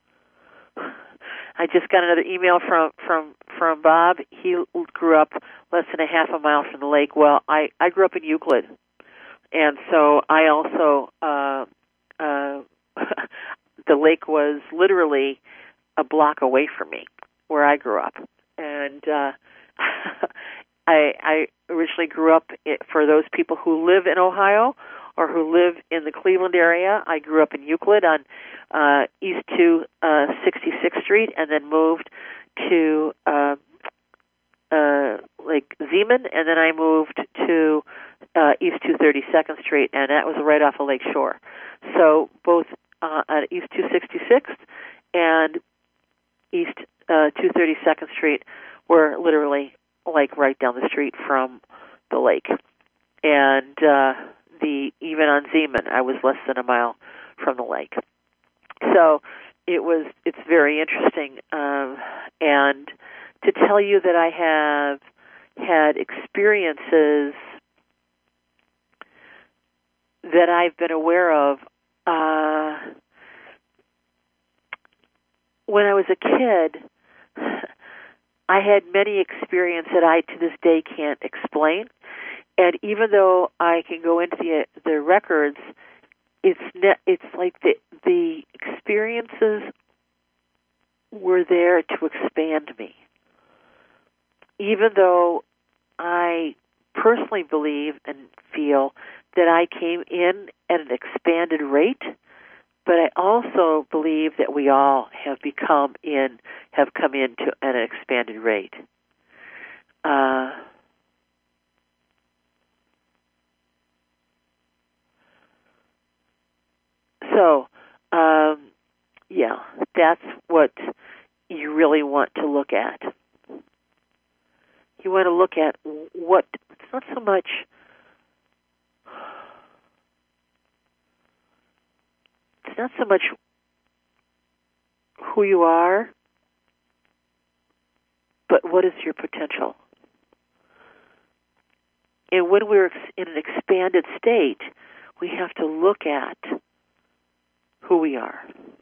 I just got another email from, from, from Bob. He grew up less than a half a mile from the lake. Well, I, I grew up in Euclid. And so I also, uh, uh, the lake was literally a block away from me where I grew up. And uh, I, I originally grew up, it, for those people who live in Ohio or who live in the Cleveland area, I grew up in Euclid on uh, East to uh, sixty-sixth Street, and then moved to uh, uh, like Zeeman, and then I moved to uh, East two thirty-second Street, and that was right off of Lake Shore. So both uh, at East two sixty-sixth and East uh, two thirty-second Street were literally like right down the street from the lake. And uh, the even on Zeeman, I was less than a mile from the lake. So it was it's very interesting. Um, and to tell you that I have had experiences that I've been aware of, uh, when I was a kid, I had many experiences that I to this day can't explain. And even though I can go into the the records, it's ne- it's like the the experiences were there to expand me. Even though I personally believe and feel that I came in at an expanded rate, but I also believe that we all have become in, have come into at an expanded rate. Uh, so, um, yeah, that's what you really want to look at. You want to look at what, it's not so much It's not so much who you are, but what is your potential. And when we're in an expanded state, we have to look at who we are.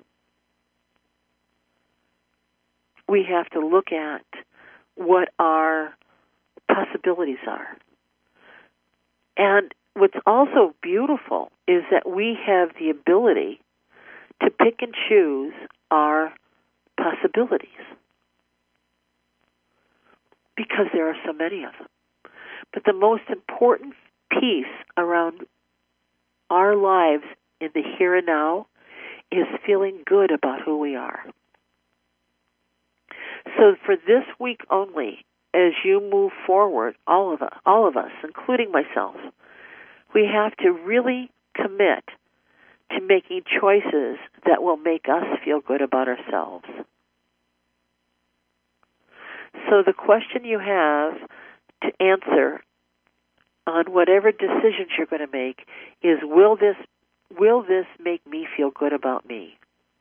We have to look at what our possibilities are. And what's also beautiful is that we have the ability to pick and choose our possibilities, because there are so many of them. But the most important piece around our lives in the here and now is feeling good about who we are. So for this week only, as you move forward, all of us, all of us, including myself, we have to really commit to making choices that will make us feel good about ourselves. So the question you have to answer on whatever decisions you're going to make is, will this will this make me feel good about me?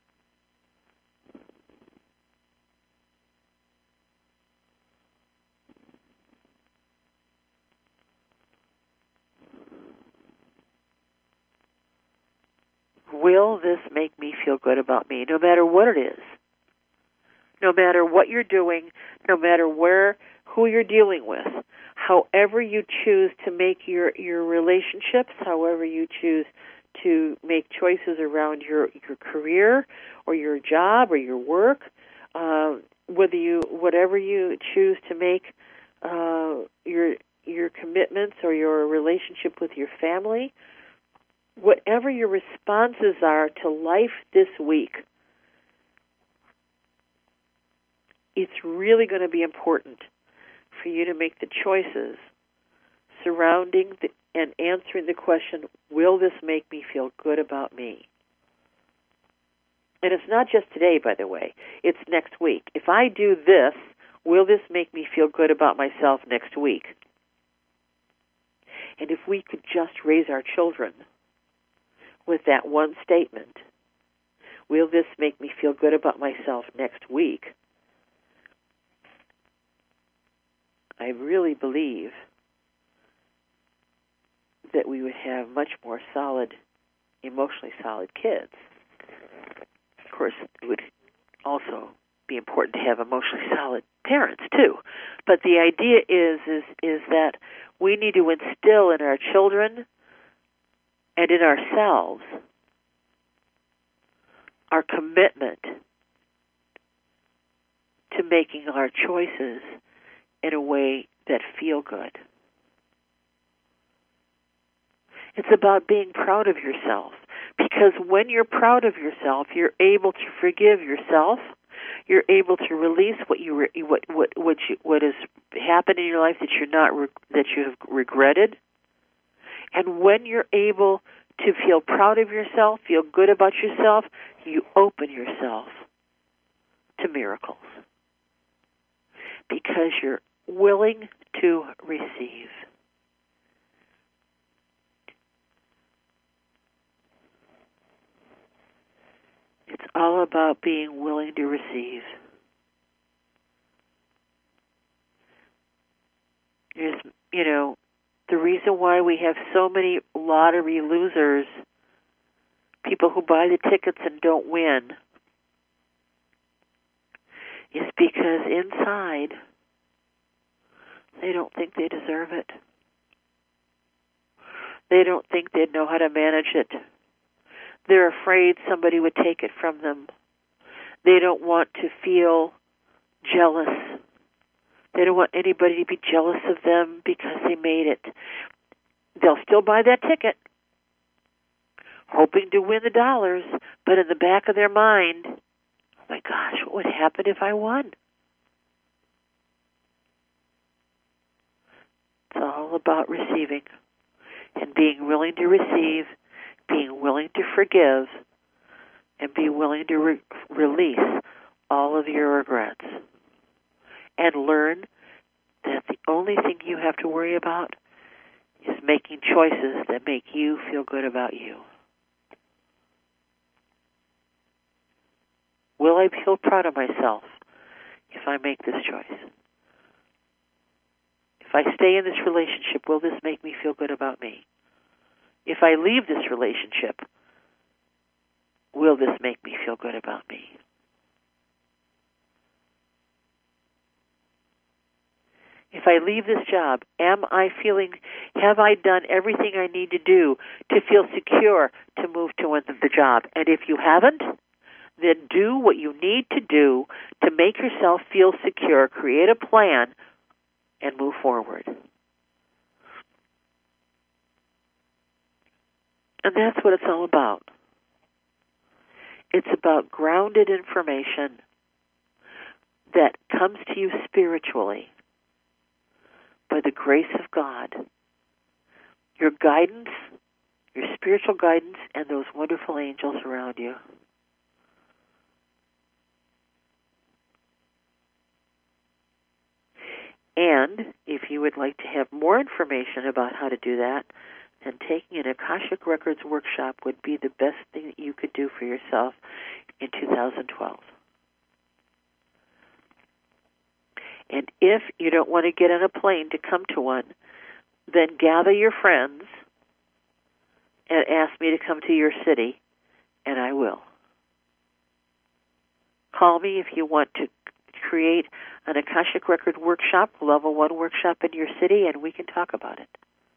Will this make me feel good about me, no matter what it is? No matter what you're doing, no matter where, who you're dealing with, however you choose to make your, your relationships, however you choose to make choices around your, your career or your job or your work, uh, whether you whatever you choose to make uh, your your commitments or your relationship with your family, whatever your responses are to life this week, it's really going to be important for you to make the choices surrounding the, and answering the question, will this make me feel good about me? And it's not just today, by the way. It's next week. If I do this, will this make me feel good about myself next week? And if we could just raise our children with that one statement, will this make me feel good about myself next week? I really believe that we would have much more solid, emotionally solid kids. Of course, it would also be important to have emotionally solid parents too. But the idea is is is that we need to instill in our children and in ourselves our commitment to making our choices in a way that feel good. It's about being proud of yourself, because when you're proud of yourself, you're able to forgive yourself. You're able to release what you re, what what what you, what has happened in your life that you're not re, that you have regretted. And when you're able to feel proud of yourself, feel good about yourself, you open yourself to miracles because you're willing to receive. It's all about being willing to receive. There's, you know, the reason why we have so many lottery losers, people who buy the tickets and don't win, is because inside they don't think they deserve it. They don't think they'd know how to manage it. They're afraid somebody would take it from them. They don't want to feel jealous. They don't want anybody to be jealous of them because they made it. They'll still buy that ticket, hoping to win the dollars, but in the back of their mind, oh my gosh, what would happen if I won? It's all about receiving and being willing to receive, being willing to forgive, and be willing to re- release all of your regrets. And learn that the only thing you have to worry about is making choices that make you feel good about you. Will I feel proud of myself if I make this choice? If I stay in this relationship, will this make me feel good about me? If I leave this relationship, will this make me feel good about me? If I leave this job, am I feeling, have I done everything I need to do to feel secure to move to the job? And if you haven't, then do what you need to do to make yourself feel secure, create a plan, and move forward. And that's what it's all about. It's about grounded information that comes to you spiritually by the grace of God. Your guidance, your spiritual guidance, and those wonderful angels around you. And if you would like to have more information about how to do that, then taking an Akashic Records workshop would be the best thing that you could do for yourself in two thousand twelve. And if you don't want to get on a plane to come to one, then gather your friends and ask me to come to your city, and I will. Call me if you want to create an Akashic Record workshop, level one workshop in your city, and we can talk about it.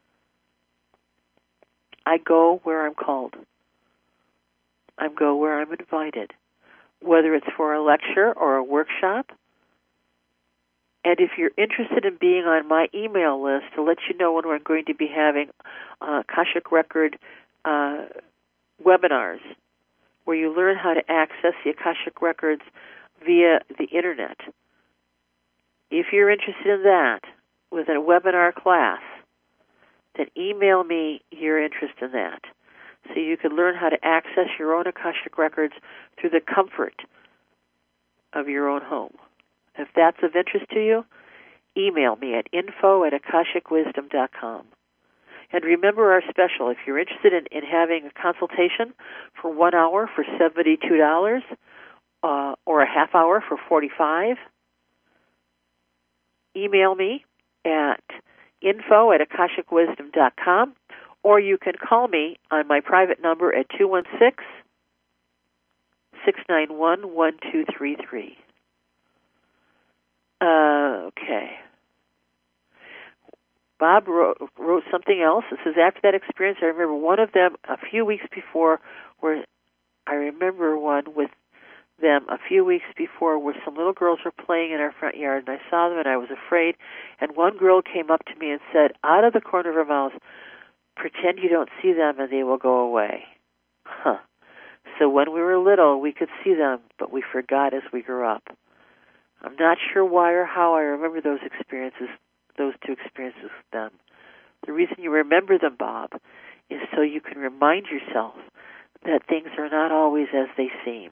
I go where I'm called. I go where I'm invited, whether it's for a lecture or a workshop. And if you're interested in being on my email list to let you know when we're going to be having uh, Akashic Record uh, webinars, where you learn how to access the Akashic Records via the Internet. If you're interested in that, with a webinar class, then email me your interest in that, so you can learn how to access your own Akashic Records through the comfort of your own home. If that's of interest to you, email me at info at akashic wisdom dot com. And remember our special. If you're interested in, in having a consultation for one hour for seventy-two dollars uh, or a half hour for forty-five dollars, email me at info at akashic wisdom dot com, or you can call me on my private number at two one six, six nine one, one two three three. Uh, okay. Bob wrote, wrote something else. It says, after that experience, I remember one of them a few weeks before, where I remember one with them a few weeks before where some little girls were playing in our front yard, and I saw them and I was afraid, and one girl came up to me and said, out of the corner of her mouth, pretend you don't see them and they will go away. Huh. So when we were little, we could see them, but we forgot as we grew up. I'm not sure why or how I remember those experiences, those two experiences with them. The reason you remember them, Bob, is so you can remind yourself that things are not always as they seem.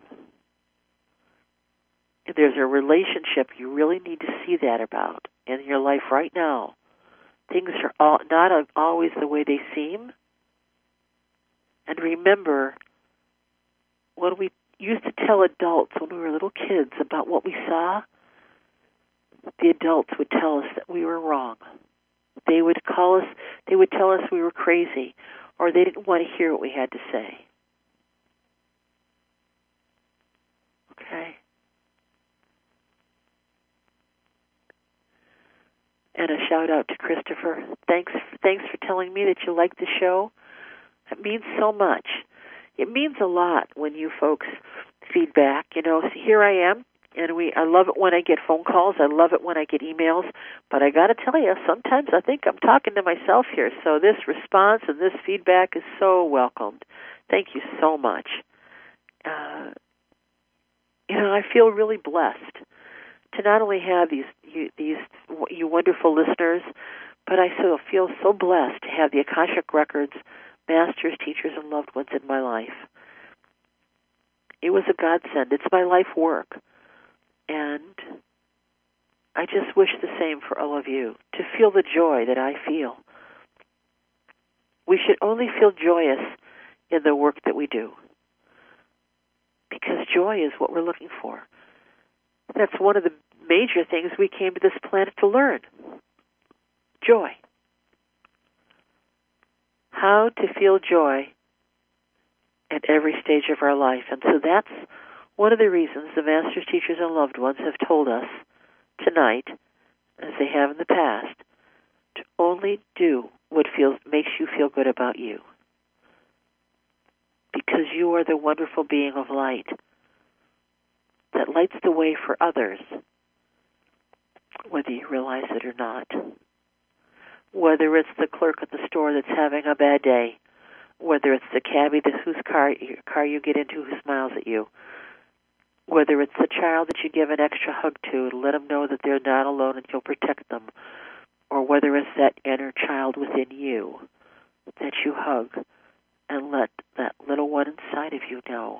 There's a relationship you really need to see that about in your life right now. Things are all, not always the way they seem. And remember, when we used to tell adults when we were little kids about what we saw, the adults would tell us that we were wrong. They would call us, they would tell us we were crazy, or they didn't want to hear what we had to say. Okay? And a shout out to Christopher. Thanks, thanks for telling me that you like the show. It means so much. It means a lot when you folks feedback. You know, so here I am, and we. I love it when I get phone calls. I love it when I get emails. But I got to tell you, sometimes I think I'm talking to myself here. So this response and this feedback is so welcomed. Thank you so much. Uh, you know, I feel really blessed to not only have these you, these you wonderful listeners, but I so feel so blessed to have the Akashic Records masters, teachers, and loved ones in my life. It was a godsend. It's my life work. And I just wish the same for all of you, to feel the joy that I feel. We should only feel joyous in the work that we do, because joy is what we're looking for. That's one of the major things we came to this planet to learn. Joy. How to feel joy at every stage of our life. And so that's one of the reasons the masters, teachers, and loved ones have told us tonight, as they have in the past, to only do what feels makes you feel good about you. Because you are the wonderful being of light that lights the way for others, whether you realize it or not. Whether it's the clerk at the store that's having a bad day, whether it's the cabbie that whose car car you get into who smiles at you, whether it's the child that you give an extra hug to to let them know that they're not alone and you'll protect them, or whether it's that inner child within you that you hug and let that little one inside of you know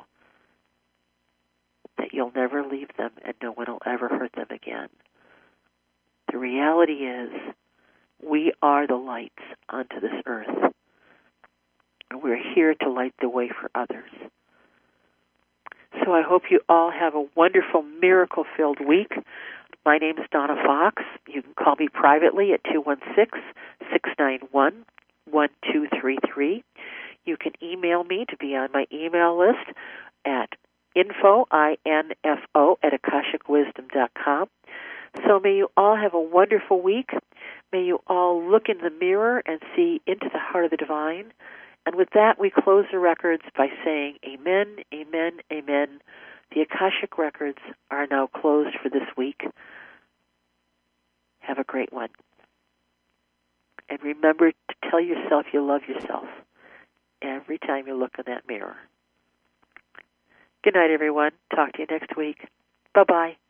that you'll never leave them and no one will ever hurt them again. The reality is, we are the lights onto this earth. And we're here to light the way for others. So I hope you all have a wonderful, miracle-filled week. My name is Donna Fox. You can call me privately at two one six, six nine one, one two three three. You can email me to be on my email list at info, I N F O, at akashic wisdom dot com. So may you all have a wonderful week. May you all look in the mirror and see into the heart of the divine. And with that, we close the records by saying amen, amen, amen. The Akashic Records are now closed for this week. Have a great one. And remember to tell yourself you love yourself every time you look in that mirror. Good night, everyone. Talk to you next week. Bye-bye.